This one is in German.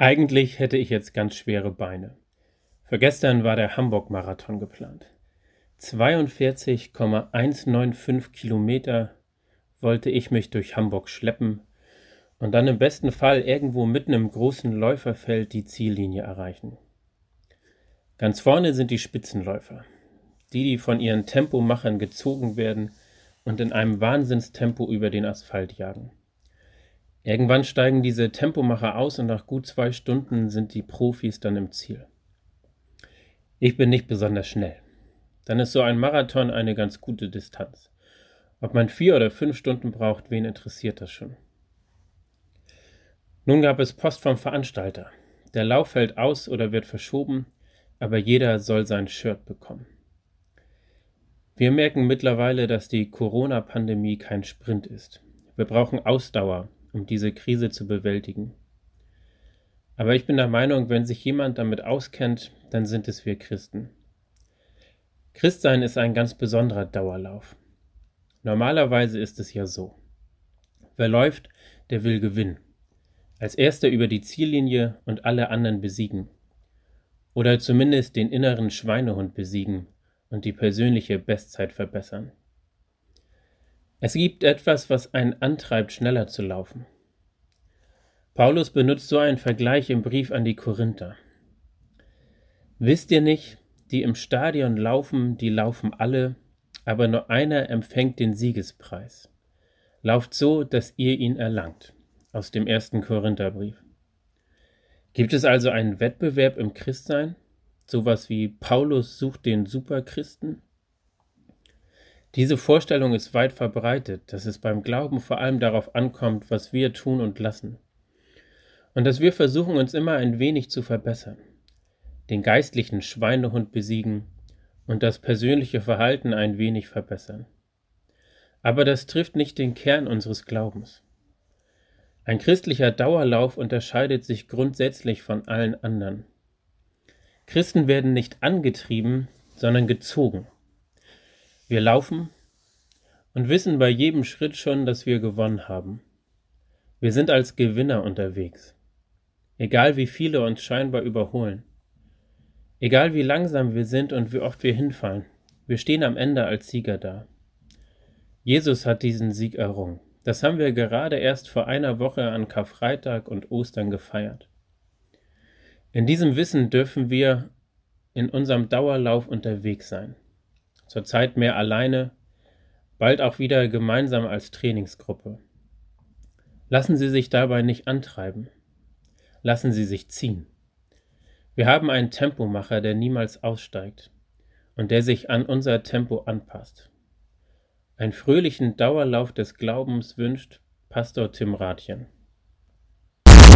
Eigentlich hätte ich jetzt ganz schwere Beine. Für gestern war der Hamburg-Marathon geplant. 42,195 Kilometer wollte ich mich durch Hamburg schleppen und dann im besten Fall irgendwo mitten im großen Läuferfeld die Ziellinie erreichen. Ganz vorne sind die Spitzenläufer, die von ihren Tempomachern gezogen werden und in einem Wahnsinnstempo über den Asphalt jagen. Irgendwann steigen diese Tempomacher aus und nach gut 2 Stunden sind die Profis dann im Ziel. Ich bin nicht besonders schnell. Dann ist so ein Marathon eine ganz gute Distanz. Ob man 4 oder 5 Stunden braucht, wen interessiert das schon? Nun gab es Post vom Veranstalter. Der Lauf fällt aus oder wird verschoben, aber jeder soll sein Shirt bekommen. Wir merken mittlerweile, dass die Corona-Pandemie kein Sprint ist. Wir brauchen Ausdauer, um diese Krise zu bewältigen. Aber ich bin der Meinung, wenn sich jemand damit auskennt, dann sind es wir Christen. Christsein ist ein ganz besonderer Dauerlauf. Normalerweise ist es ja so. Wer läuft, der will gewinnen. Als Erster über die Ziellinie und alle anderen besiegen. Oder zumindest den inneren Schweinehund besiegen und die persönliche Bestzeit verbessern. Es gibt etwas, was einen antreibt, schneller zu laufen. Paulus benutzt so einen Vergleich im Brief an die Korinther. Wisst ihr nicht, die im Stadion laufen, die laufen alle, aber nur einer empfängt den Siegespreis. Lauft so, dass ihr ihn erlangt. Aus dem 1. Korintherbrief. Gibt es also einen Wettbewerb im Christsein? Sowas wie Paulus sucht den Superchristen? Diese Vorstellung ist weit verbreitet, dass es beim Glauben vor allem darauf ankommt, was wir tun und lassen. Und dass wir versuchen, uns immer ein wenig zu verbessern, den geistlichen Schweinehund besiegen und das persönliche Verhalten ein wenig verbessern. Aber das trifft nicht den Kern unseres Glaubens. Ein christlicher Dauerlauf unterscheidet sich grundsätzlich von allen anderen. Christen werden nicht angetrieben, sondern gezogen. Wir laufen und wissen bei jedem Schritt schon, dass wir gewonnen haben. Wir sind als Gewinner unterwegs. Egal wie viele uns scheinbar überholen. Egal wie langsam wir sind und wie oft wir hinfallen. Wir stehen am Ende als Sieger da. Jesus hat diesen Sieg errungen. Das haben wir gerade erst vor einer Woche an Karfreitag und Ostern gefeiert. In diesem Wissen dürfen wir in unserem Dauerlauf unterwegs sein. Zurzeit mehr alleine, bald auch wieder gemeinsam als Trainingsgruppe. Lassen Sie sich dabei nicht antreiben. Lassen Sie sich ziehen. Wir haben einen Tempomacher, der niemals aussteigt und der sich an unser Tempo anpasst. Einen fröhlichen Dauerlauf des Glaubens wünscht Pastor Tim Rathjen.